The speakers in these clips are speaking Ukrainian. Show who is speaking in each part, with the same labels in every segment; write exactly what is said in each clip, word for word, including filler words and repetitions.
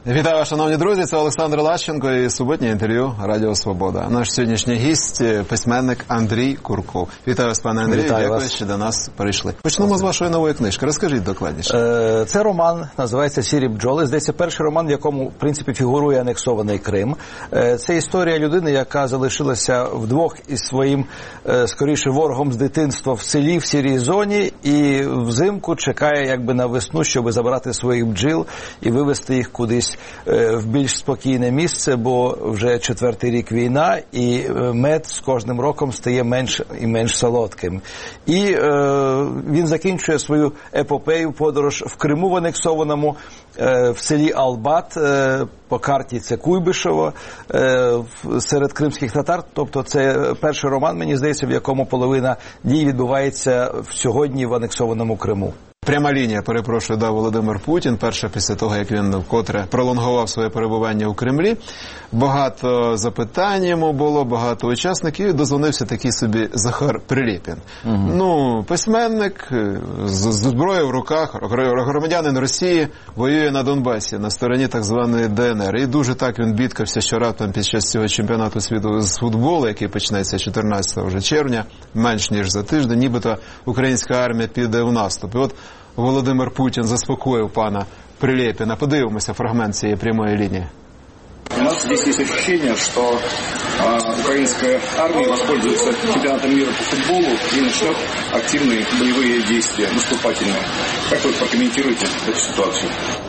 Speaker 1: Вітаю, шановні друзі, це Олександр Лащенко і суботнє інтерв'ю Радіо Свобода. Наш сьогоднішній гість – письменник Андрій Курков. Вітаю вас, пане Андрію, дякую, що до нас прийшли. Почнемо з вашої нової книжки. Розкажіть докладніше.
Speaker 2: Е, це роман, називається «Сірі бджоли». Здається, перший роман, в якому, в принципі, фігурує анексований Крим. Е, це історія людини, яка залишилася вдвох із своїм, е, скоріше, ворогом з дитинства в селі, в сірій зоні, і взимку чекає якби на весну, щоб забрати своїх бджіл і вивезти їх кудись в більш спокійне місце, бо вже четвертий рік війна, і мед з кожним роком стає менш і менш солодким. І е, він закінчує свою епопею, подорож в Криму в анексованому, е, в селі Албат, е, по карті це Куйбишево, е, серед кримських татар. Тобто це перший роман, мені здається, в якому половина дій відбувається сьогодні в анексованому Криму.
Speaker 1: Пряма лінія, перепрошую, дав Володимир Путін, перше після того, як він вкотре пролонгував своє перебування у Кремлі. Багато запитань йому було, багато учасників, і дозвонився такий собі Захар Прилєпін. Угу. Ну, письменник з, з зброєю в руках, громадянин Росії, воює на Донбасі, на стороні так званої ДНР. І дуже так він бідкався, що раптом під час цього чемпіонату світу з футболу, який почнеться чотирнадцятого вже червня, менш ніж за тиждень, нібито українська армія піде в наступ. І от Володимир Путін заспокоїв пана Прилєпіна. Подивимося фрагмент цієї прямої лінії.
Speaker 3: У нас здесь есть ощущение, что э, украинская армия воспользуется чемпионатом мира по футболу и начнет активные боевые действия, наступательные. Как вы прокомментируете эту ситуацию?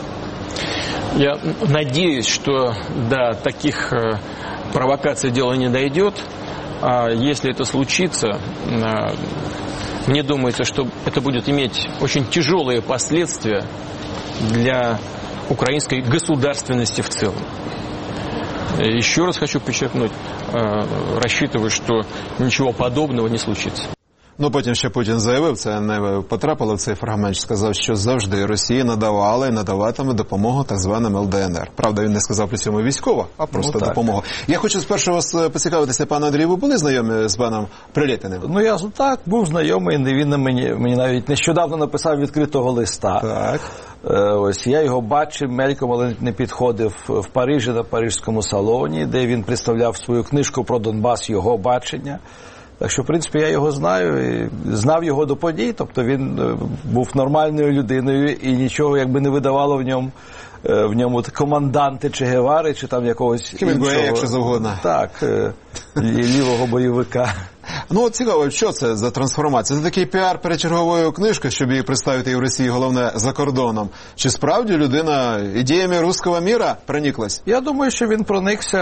Speaker 4: Я надеюсь, что до таких э, провокаций дело не дойдет. А если это случится, э, мне думается, что это будет иметь очень тяжелые последствия для украинской государственности в целом. Еще раз хочу подчеркнуть, рассчитываю, что ничего подобного не случится.
Speaker 1: Ну, потім ще Путін заявив, це не потрапило в цей фрагмент, сказав, що завжди Росія надавала і надаватиме допомогу так званим ЛДНР. Правда, він не сказав при цьому військова, а просто ну, допомогу. Я хочу спершу вас поцікавитися, пане Андрію, ви були знайомі з паном Прилєпіним?
Speaker 2: Ну, я так, був знайомий, він мені, мені навіть нещодавно написав відкритого листа.
Speaker 1: Так.
Speaker 2: Ось, я його бачив мельком, але не підходив в Парижі, на Парижському салоні, де він представляв свою книжку про Донбас, його бачення. Так що, в принципі, я його знаю, і знав його до подій, тобто він був нормальною людиною і нічого якби не видавало в ньому, в ньому команданти Че Гевари, чи там якогось
Speaker 1: іншого. Якщо завгодно.
Speaker 2: Так, лівого бойовика.
Speaker 1: Ну, от цікаво, що це за трансформація? Це такий піар перед черговою книжкою, щоб її представити і в Росії, головне, за кордоном. Чи справді людина ідеями руського міра прониклась?
Speaker 2: Я думаю, що він проникся,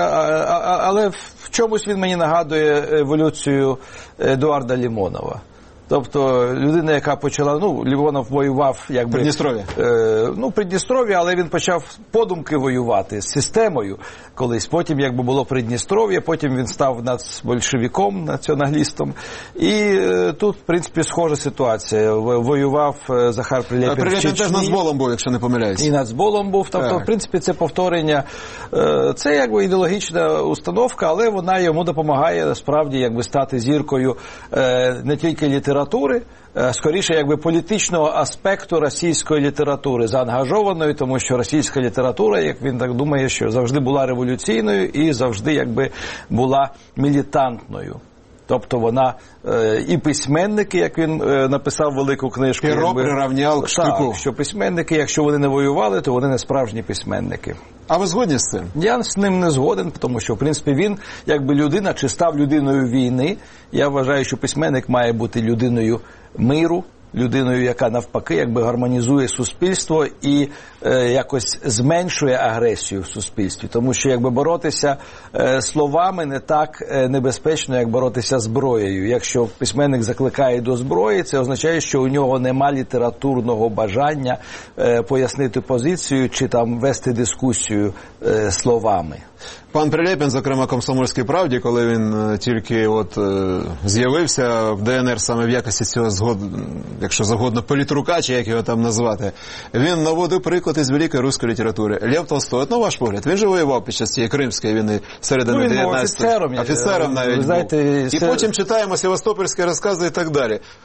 Speaker 2: але в чомусь він мені нагадує еволюцію Едуарда Лімонова. Тобто людина, яка почала, ну, Лімонов воював, якби...
Speaker 1: Придністров'я.
Speaker 2: Е, ну, Придністров'я, але він почав подумки воювати з системою колись. Потім, якби було Придністров'я, потім він став нацбольшевиком, націоналістом. І е, тут, в принципі, схожа ситуація. Воював Захар Прилєпін в Чечні.
Speaker 1: Прилєпін теж нацболом був, якщо не помиляюсь.
Speaker 2: І нацболом був. Тобто, так. В принципі, це повторення. Е, це, якби, ідеологічна установка, але вона йому допомагає, справді, якби, стати зіркою е, не тільки літератури, літератури, скоріше, якби політичного аспекту російської літератури, заангажованої, тому що російська література, як він так думає, що завжди була революційною і завжди, якби, була мілітантною. Тобто вона е, і письменники, як він е, написав велику книжку,
Speaker 1: Піро приравняв к штику.
Speaker 2: Так, що письменники, якщо вони не воювали, то вони не справжні письменники.
Speaker 1: А ви згодні з цим?
Speaker 2: Я з ним не згоден, тому що, в принципі, він, якби людина, чи став людиною війни. Я вважаю, що письменник має бути людиною миру, людиною, яка навпаки якби гармонізує суспільство і е, якось зменшує агресію в суспільстві. Тому що якби боротися е, словами не так е, небезпечно, як боротися зброєю. Якщо письменник закликає до зброї, це означає, що у нього нема літературного бажання е, пояснити позицію чи там вести дискусію е, словами.
Speaker 1: Пан Прилєпін, зокрема, «Комсомольській правді», коли він тільки от е, з'явився в ДНР саме в якості цього, згод... якщо завгодно, політрука, чи як його там назвати, він наводив приклад із великої руської літератури. Лев Толстой, от на ваш погляд, він же воював під час цієї Кримської війни середини дев'ятнадцятого.
Speaker 2: Ну, він був офіцером.
Speaker 1: Офіцером навіть
Speaker 2: знаєте,
Speaker 1: був. І
Speaker 2: це...
Speaker 1: потім читаємо Севастопольські розкази і так далі.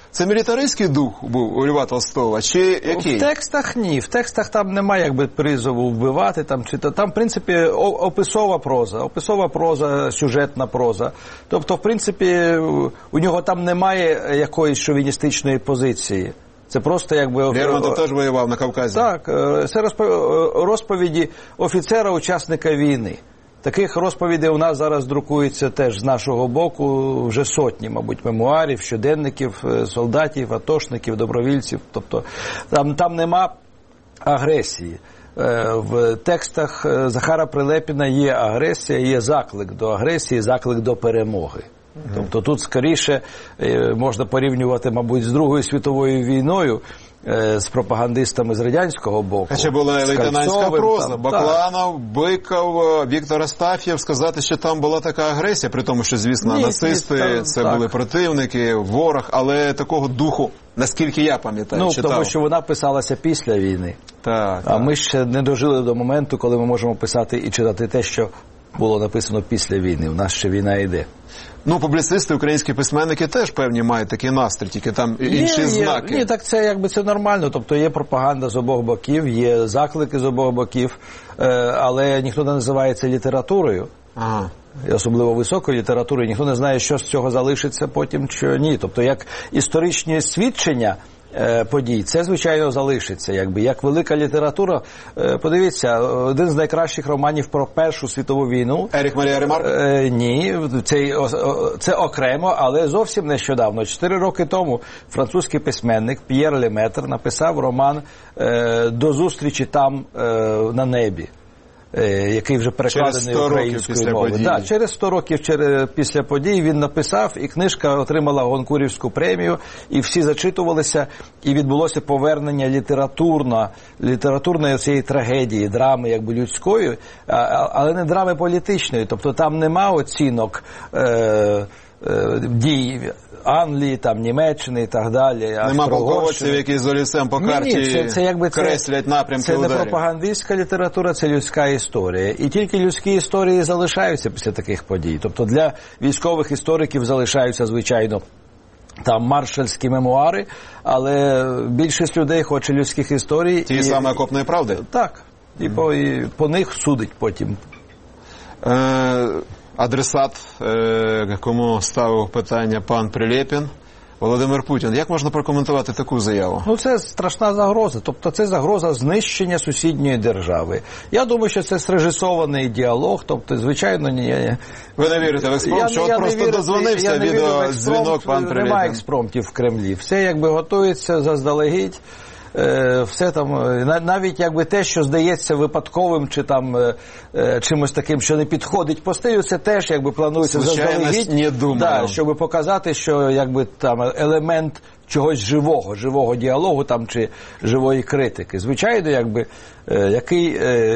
Speaker 1: Це мілітаристський дух був у Льва Толстого, чи який?
Speaker 2: В текстах ні. В текстах там немає якби призову вбивати. Там, чи, там в принципі, описова проза. Описова проза, сюжетна проза. Тобто, в принципі, у нього там немає якоїсь шовіністичної позиції. Це просто якби...
Speaker 1: Лермонтов теж воював на Кавказі.
Speaker 2: Так, це розповіді офіцера-учасника війни. Таких розповідей у нас зараз друкується теж з нашого боку вже сотні, мабуть, мемуарів, щоденників, солдатів, атошників, добровільців. Тобто там, там нема агресії. В текстах Захара Прилепіна є агресія, є заклик до агресії, заклик до перемоги. Тобто тут скоріше можна порівнювати, мабуть, з Другою світовою війною, з пропагандистами з радянського боку.
Speaker 1: Хоча була лейтенантська проза, Бакланов, так. Биков, Віктор Астаф'єв, сказати, що там була така агресія, при тому, що, звісно, ні, нацисти, ні, там, це так. були противники, ворог, але такого духу, наскільки я пам'ятаю,
Speaker 2: ну,
Speaker 1: читав.
Speaker 2: Тому що вона писалася після війни.
Speaker 1: Так,
Speaker 2: а
Speaker 1: так.
Speaker 2: ми ще не дожили до моменту, коли ми можемо писати і читати те, що було написано після війни. У нас ще війна йде.
Speaker 1: Ну, публіцисти, українські письменники теж певні мають такий настрій, тільки там інші
Speaker 2: є,
Speaker 1: знаки.
Speaker 2: Ні, так це якби це нормально. Тобто є пропаганда з обох боків, є заклики з обох боків, але ніхто не називає це літературою.
Speaker 1: Ага.
Speaker 2: І особливо високою літературою, ніхто не знає, що з цього залишиться потім, чи ні. Тобто як історичні свідчення подій, це, звичайно, залишиться. Якби. Як велика література, подивіться, один з найкращих романів про Першу світову війну.
Speaker 1: Ерік Марія Ремарк?
Speaker 2: Е, ні, це, це окремо, але зовсім нещодавно. Чотири роки тому французький письменник П'єр Леметр написав роман е, «До зустрічі там е, на небі», який вже перекладений українською мовою. Да, через сто років через, після подій він написав, і книжка отримала Гонкурівську премію, і всі зачитувалися, і відбулося повернення літературно, літературної цієї трагедії, драми якби людської, але не драми політичної. Тобто там нема оцінок е, е, дій Англії, там, Німеччини і так далі.
Speaker 1: Нема полководців, які з олівцем по карті ні, ні, це, це, якби, креслять напрямки
Speaker 2: це
Speaker 1: ударів.
Speaker 2: Це не пропагандистська література, це людська історія. І тільки людські історії залишаються після таких подій. Тобто для військових істориків залишаються, звичайно, там маршальські мемуари, але більшість людей хоче людських історій.
Speaker 1: Ті і, саме «Окопної правди»?
Speaker 2: Так. І, mm. по, і по них судить потім.
Speaker 1: Е... Адресат, е, кому ставив питання пан Прилєпін, Володимир Путін. Як можна прокоментувати таку заяву?
Speaker 2: Ну, це страшна загроза. Тобто це загроза знищення сусідньої держави. Я думаю, що це срежисований діалог. Тобто, звичайно, ні.
Speaker 1: Ви не вірите в експромт? Що от просто вірю, дозвонився відеодзвінок пан Прилєпін?
Speaker 2: Немає експромтів в Кремлі. Все якби готується заздалегідь. Все там, навіть якби те, що здається випадковим чи там чимось таким, що не підходить по стилю, це теж якби планується заздалегідь, да, щоб показати, що якби там елемент чогось живого, живого діалогу там чи живої критики. Звичайно, якби який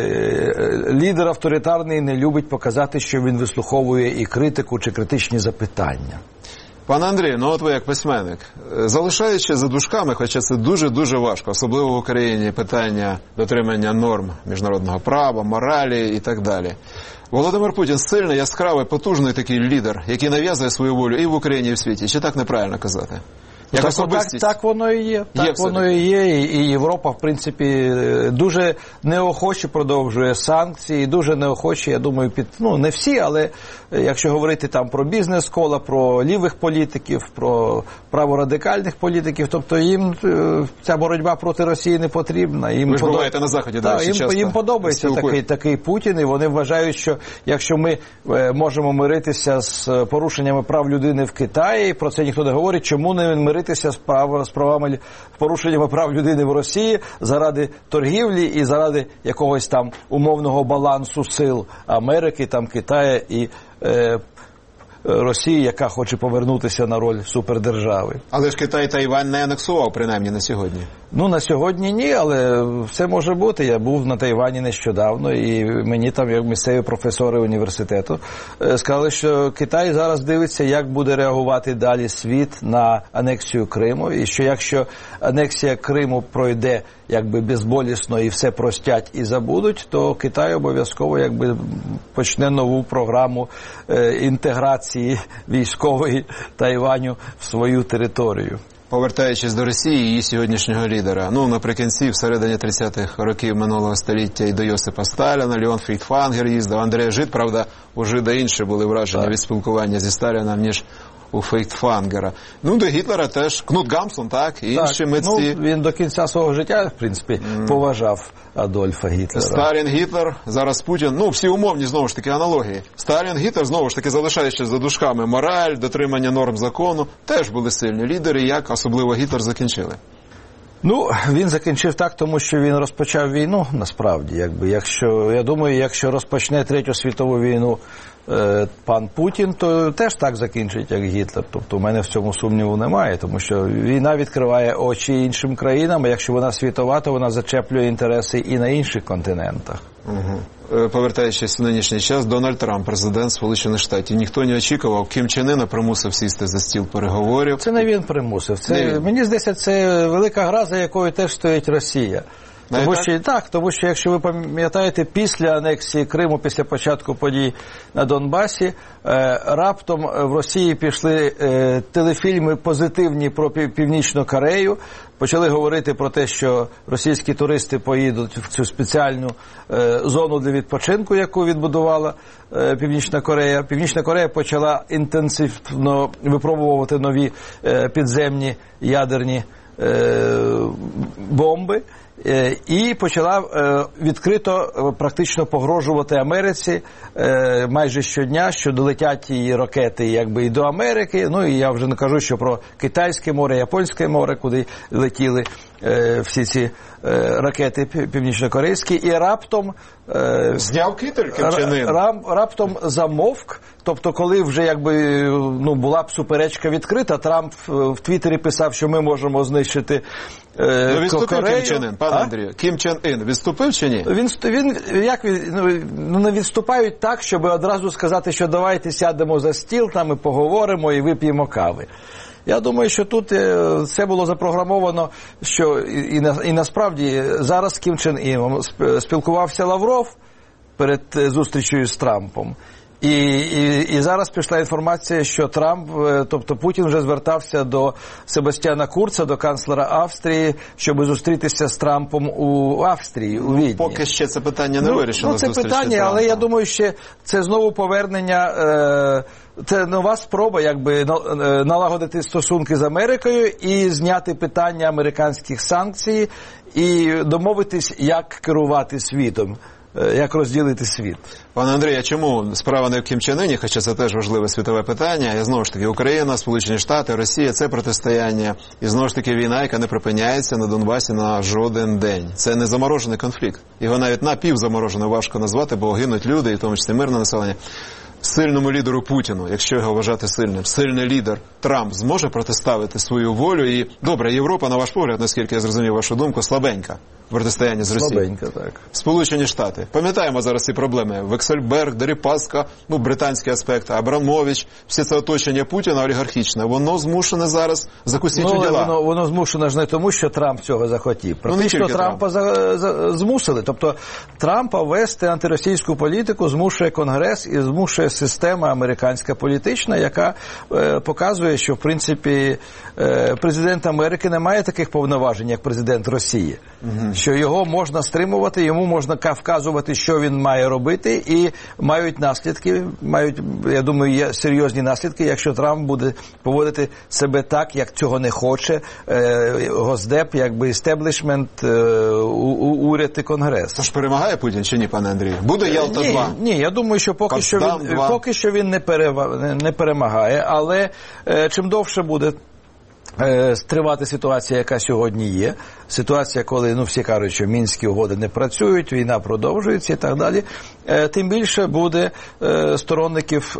Speaker 2: е, лідер авторитарний не любить показати, що він вислуховує і критику чи критичні запитання.
Speaker 1: Пане Андрію, ну от ви як письменник, залишаючи за дужками, хоча це дуже-дуже важко, особливо в Україні, питання дотримання норм міжнародного права, моралі і так далі. Володимир Путін сильний, яскравий, потужний такий лідер, який нав'язує свою волю і в Україні, і в світі. Чи так неправильно казати?
Speaker 2: Так, так, так воно і є. Так є воно і є. І Європа, в принципі, дуже неохоче продовжує санкції, дуже неохоче, я думаю, під, ну, не всі, але якщо говорити там про бізнес-кола, про лівих політиків, про праворадикальних політиків, тобто їм ця боротьба проти Росії не потрібна. Їм
Speaker 1: Ви ж подоб... буваєте на Заході,
Speaker 2: так, да, їм,
Speaker 1: часто
Speaker 2: їм подобається такий, такий Путін, і вони вважають, що якщо ми можемо миритися з порушеннями прав людини в Китаї, про це ніхто не говорить, чому не миритися з, прав, з правами, порушеннями прав людини в Росії заради торгівлі і заради якогось там умовного балансу сил Америки, там Китаю і е, Росії, яка хоче повернутися на роль супердержави.
Speaker 1: Але ж Китай Тайвань не анексував, принаймні, на сьогодні.
Speaker 2: Ну, на сьогодні ні, але все може бути. Я був на Тайвані нещодавно, і мені там, як місцеві професори університету, сказали, що Китай зараз дивиться, як буде реагувати далі світ на анексію Криму, і що якщо анексія Криму пройде якби безболісно і все простять і забудуть, то Китай обов'язково якби почне нову програму е, інтеграції військової Тайваню в свою територію.
Speaker 1: Повертаючись до Росії і її сьогоднішнього лідера. Ну, наприкінці, всередині тридцятих років минулого століття і до Йосипа Сталіна, Леон Фейхтвангер їздив, Андрей Жид, правда, у Жида інші були враження від спілкування зі Сталіном, ніж у Фейхтвангера. Ну, до Гітлера теж Кнут Гамсун, так, і інші
Speaker 2: так,
Speaker 1: митці.
Speaker 2: Ну, він до кінця свого життя, в принципі, mm. поважав Адольфа Гітлера.
Speaker 1: Сталін, Гітлер, зараз Путін. Ну, всі умовні, знову ж таки, аналогії. Сталін, Гітлер, знову ж таки, залишаючи за дужками мораль, дотримання норм закону, теж були сильні лідери, як особливо Гітлер закінчили.
Speaker 2: Ну, він закінчив так, тому що він розпочав війну, насправді, якби, якщо, я думаю, якщо розпочне Третю світову війну е, пан Путін, то теж так закінчить, як Гітлер. Тобто, у мене в цьому сумніву немає, тому що війна відкриває очі іншим країнам, а якщо вона світова, то вона зачеплює інтереси і на інших континентах.
Speaker 1: Угу. Повертаючись в нинішній час, Дональд Трамп, президент Сполучених Штатів. Ніхто не очікував, Кім Чен Іна примусив сісти за стіл переговорів.
Speaker 2: Це не він примусив. Це, мені здається, це велика гра, за якою теж стоїть Росія. Тому що, так, тому що, якщо ви пам'ятаєте, після анексії Криму, після початку подій на Донбасі, е, раптом в Росії пішли е, телефільми позитивні про Північну Корею, почали говорити про те, що російські туристи поїдуть в цю спеціальну е, зону для відпочинку, яку відбудувала е, Північна Корея. Північна Корея почала інтенсивно випробовувати нові е, підземні ядерні е, бомби. І почала відкрито практично погрожувати Америці майже щодня, що долетять її ракети якби і до Америки. Ну і я вже не кажу, що про Китайське море, Японське море, куди летіли всі ці ракети північнокорейські. І раптом
Speaker 1: зняв китель Кім Чен Ін.
Speaker 2: Раптом замовк. Тобто, коли вже якби ну була б суперечка відкрита, Трамп в Твіттері писав, що ми можемо знищити е,
Speaker 1: ну, відступив
Speaker 2: Корею.
Speaker 1: Кім Чен Ін, пане Андрію. Кім Чен Ін відступив чи ні?
Speaker 2: Він він як він ну не відступають так, щоб одразу сказати, що давайте сядемо за стіл, там і поговоримо і вип'ємо кави. Я думаю, що тут це було запрограмовано, що і, і, і насправді зараз з Кім Чен Іном спілкувався Лавров перед зустрічею з Трампом. І, і, і зараз пішла інформація, що Трамп, тобто Путін вже звертався до Себастьяна Курца, до канцлера Австрії, щоб зустрітися з Трампом у Австрії, у Відні.
Speaker 1: Поки ще це питання не
Speaker 2: ну,
Speaker 1: вирішено.
Speaker 2: Ну, це питання, але я думаю, що це знову повернення, е, це нова спроба якби налагодити стосунки з Америкою і зняти питання американських санкцій і домовитись, як керувати світом. Як розділити світ.
Speaker 1: Пане Андрію, а чому справа не в Кім Чен Іні, хоча це теж важливе світове питання, і знову ж таки Україна, Сполучені Штати, Росія – це протистояння, і знову ж таки війна, яка не припиняється на Донбасі на жоден день. Це не заморожений конфлікт. Його навіть напівзаморожений важко назвати, бо гинуть люди, і в тому числі мирне населення. Сильному лідеру Путіну, якщо його вважати сильним, сильний лідер Трамп зможе протиставити свою волю і, добре, Європа, на ваш погляд, наскільки я зрозумів вашу думку, слабенька в протистоянні з Росією.
Speaker 2: Слабенька, так.
Speaker 1: Сполучені Штати. Пам'ятаємо зараз ці проблеми. Вексельберг, Дерипаска, ну, британський аспект, Абрамович, все це оточення Путіна олігархічне. Воно змушене зараз закусити
Speaker 2: ну,
Speaker 1: діла.
Speaker 2: Воно, воно змушене ж не тому, що Трамп цього захотів. Практично
Speaker 1: ну,
Speaker 2: Трампа за, за, змусили. Тобто Трампа вести антиросійську політику змушує Конгрес і змушує система американська політична, яка е, показує, що в принципі е, президент Америки не має таких повноважень, як президент Росії. Угу. Що його можна стримувати, йому можна вказувати, що він має робити, і мають наслідки, мають, я думаю, є серйозні наслідки, якщо Трамп буде поводити себе так, як цього не хоче е, Госдеп, якби істеблішмент, е, уряд і Конгрес.
Speaker 1: Тож перемагає Путін чи ні, пане Андрію? Буде Ялта два?
Speaker 2: Ні, ні, я думаю, що поки що він, поки що він не, перева, не перемагає, але е, чим довше буде тривати ситуація, яка сьогодні є, ситуація, коли, ну, всі кажуть, що мінські угоди не працюють, війна продовжується і так далі, тим більше буде сторонників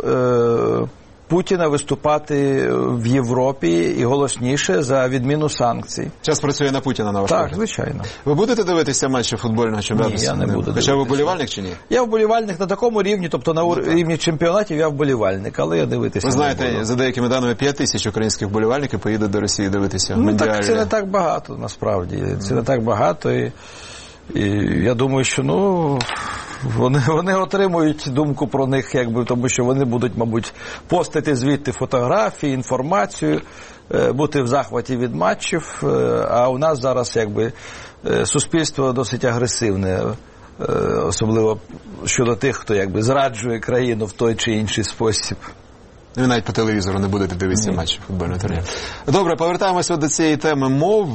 Speaker 2: Путіна виступати в Європі і голосніше за відміну санкцій.
Speaker 1: Час працює на Путіна, на ваш
Speaker 2: Так,
Speaker 1: погляд?
Speaker 2: звичайно.
Speaker 1: Ви будете дивитися матчі футбольного чемпіонату?
Speaker 2: Ні, я не буду.
Speaker 1: Хоча ви вболівальник чи ні?
Speaker 2: Я вболівальник на такому рівні, тобто на рівні чемпіонатів я вболівальник, але я дивитися
Speaker 1: Ви знаєте,
Speaker 2: не буду.
Speaker 1: за деякими даними, п'ять тисяч українських вболівальників поїдуть до Росії дивитися.
Speaker 2: Ну так, це не так багато, насправді. Це mm. не так багато, і, і я думаю, що, ну, вони, вони отримують думку про них, якби, тому що вони будуть, мабуть, постити звідти фотографії, інформацію, бути в захваті від матчів, а у нас зараз якби суспільство досить агресивне, особливо щодо тих, хто якби зраджує країну в той чи інший спосіб.
Speaker 1: Ви навіть по телевізору не будете дивитися матчі футбольного турніру. Добре, повертаємося до цієї теми мов.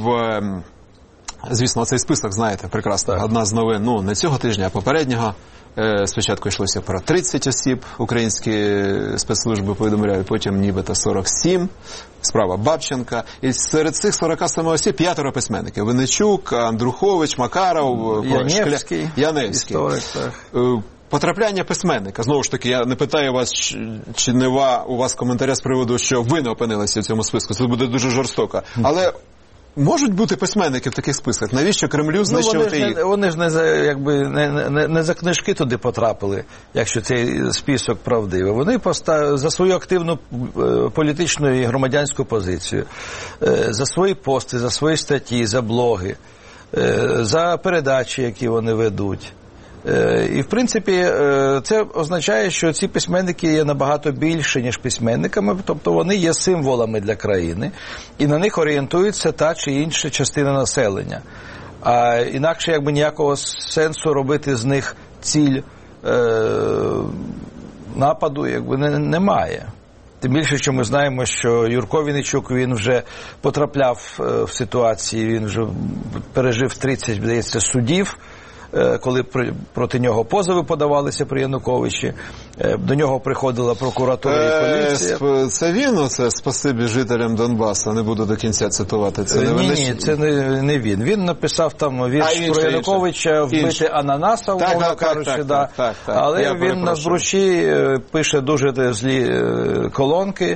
Speaker 1: Звісно, цей список, знаєте, прекрасно. Так. Одна з новин, ну, не цього тижня, а попереднього. Спочатку йшлося про тридцять осіб, українські спецслужби повідомляють, потім нібито сорок сім, справа Бабченка. І серед цих сорока семи осіб п'ятеро письменників. Винничук, Андрухович, Макаров,
Speaker 2: Яневський,
Speaker 1: Шкля... Яневський.
Speaker 2: Історик, так.
Speaker 1: Потрапляння письменника. Знову ж таки, я не питаю вас, чи не у вас коментаря з приводу, що ви не опинилися в цьому списку. Це буде дуже жорстоко. Але можуть бути письменники в таких списках? Навіщо Кремлю знищувати
Speaker 2: ну,
Speaker 1: їх?
Speaker 2: Не, вони ж не за, якби, не, не, не за книжки туди потрапили, якщо цей список правдивий. Вони постав, за свою активну політичну і громадянську позицію, за свої пости, за свої статті, за блоги, за передачі, які вони ведуть. І, в принципі, це означає, що ці письменники є набагато більше, ніж письменниками, тобто вони є символами для країни, і на них орієнтується та чи інша частина населення. А інакше, якби, ніякого сенсу робити з них ціль е, нападу, якби, не, немає. Тим більше, що ми знаємо, що Юрко Винничук, він вже потрапляв в ситуації, він вже пережив тридцять, здається, судів, коли проти нього позови подавалися при Януковичі, до нього приходила прокуратура і поліція.
Speaker 1: Це він, оце «Спасибі жителям Донбасу», не буду до кінця цитувати. Це не
Speaker 2: ні, ні, це не, не він. Він написав там вірш а, про Януковича «Вбити інше. Ананаса», умовно так, кажучи, так, да. так, так, так. Але Я він на збручі пише дуже злі колонки,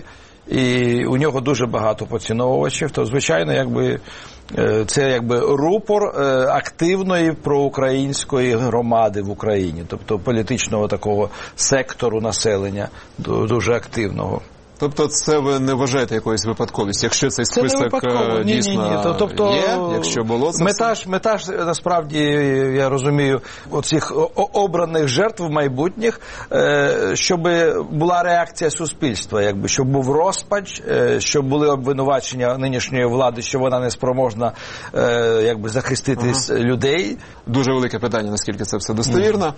Speaker 2: і у нього дуже багато поціновувачів, то, звичайно, якби це якби рупор активної проукраїнської громади в Україні, тобто політичного такого сектору населення, дуже активного.
Speaker 1: Тобто це ви не вважаєте якоюсь випадковістю, якщо цей список ні, дійсно ні, ні, ні. Тобто, є, якщо було це
Speaker 2: мета ж, мета ж, насправді, я розумію, оцих обраних жертв майбутніх, щоб була реакція суспільства, якби, щоб був розпач, щоб були обвинувачення нинішньої влади, що вона не спроможна якби, захистити ага. людей.
Speaker 1: Дуже велике питання, наскільки це все достовірно.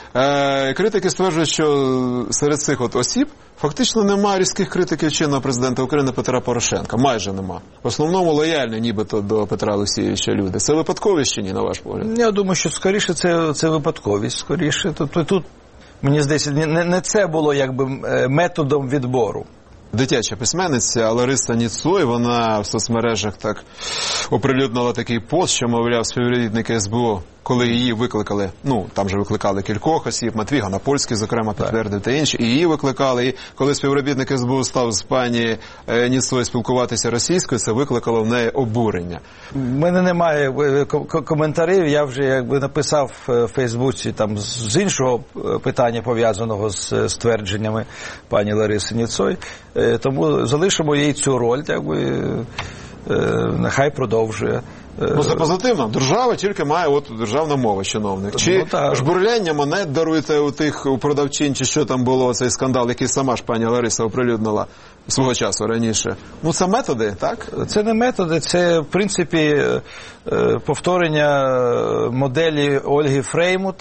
Speaker 1: Е, критики стверджують, що серед цих от осіб фактично немає різких критиків чинного президента України Петра Порошенка. Майже нема. В основному лояльні нібито до Петра Олексійовича люди. Це випадковість чи ні, на ваш погляд?
Speaker 2: Я думаю, що скоріше це, це випадковість. Скоріше. Тобто тут, мені здається, не, не це було якби методом відбору.
Speaker 1: Дитяча письменниця Лариса Ніцой, вона в соцмережах так оприлюднила такий пост, що, мовляв, співробітники ес бе о, коли її викликали, ну, там же викликали кількох осіб, Матвій Ганапольський, зокрема, підтвердив та інші, і її викликали, і коли співробітник ес бе о став з пані Ніцой спілкуватися російською, це викликало в неї обурення.
Speaker 2: У мене немає коментарів, я вже якби написав в Фейсбуці там з іншого питання, пов'язаного з ствердженнями пані Лариси Ніцой, тому залишимо їй цю роль, якби, нехай продовжує.
Speaker 1: Ну, це позитивно. Держава тільки має от державна мова, чиновник. Чи ну, жбурляння монет даруєте у тих у продавчин, чи що там було, цей скандал, який сама ж пані Лариса оприлюднила свого часу раніше. Ну, це методи, так?
Speaker 2: Це не методи, це, в принципі, повторення моделі Ольги Фреймут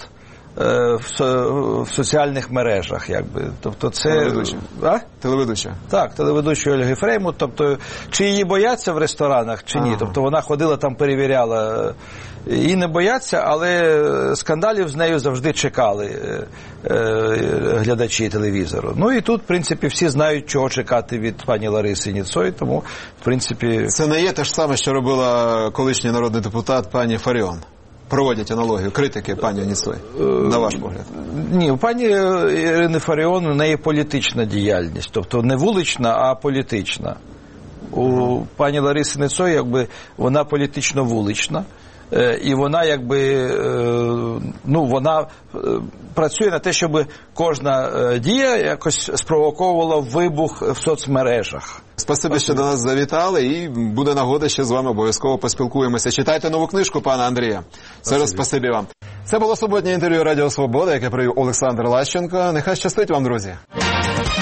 Speaker 2: в соціальних мережах, якби. Тобто це...
Speaker 1: Телеведуча.
Speaker 2: А?
Speaker 1: Телеведуча.
Speaker 2: Так, телеведуча Ольги Фреймут. Тобто, чи її бояться в ресторанах, чи ні. Ага. Тобто, вона ходила там, перевіряла. Її не бояться, але скандалів з нею завжди чекали глядачі телевізору. Ну і тут, в принципі, всі знають, чого чекати від пані Лариси Ніцой, тому, в принципі...
Speaker 1: Це не є те ж саме, що робила колишній народний депутат пані Фаріон? Проводять аналогію, критики пані Ніцой, на ваш погляд?
Speaker 2: Ні, у пані Ірини Фаріон у неї політична діяльність, тобто не вулична, а політична. У пані Лариси Ніцой, якби, вона політично вулична, і вона, якби, ну, вона працює на те, щоб кожна дія якось спровоковувала вибух в соцмережах.
Speaker 1: Спасибі, що до нас завітали, і буде нагода, ще з вами обов'язково поспілкуємося. Читайте нову книжку пана Андрія. Це раз спасибі вам. Це було суботнє інтерв'ю Радіо Свобода, яке провів Олександр Лащенко. Нехай щастить вам, друзі!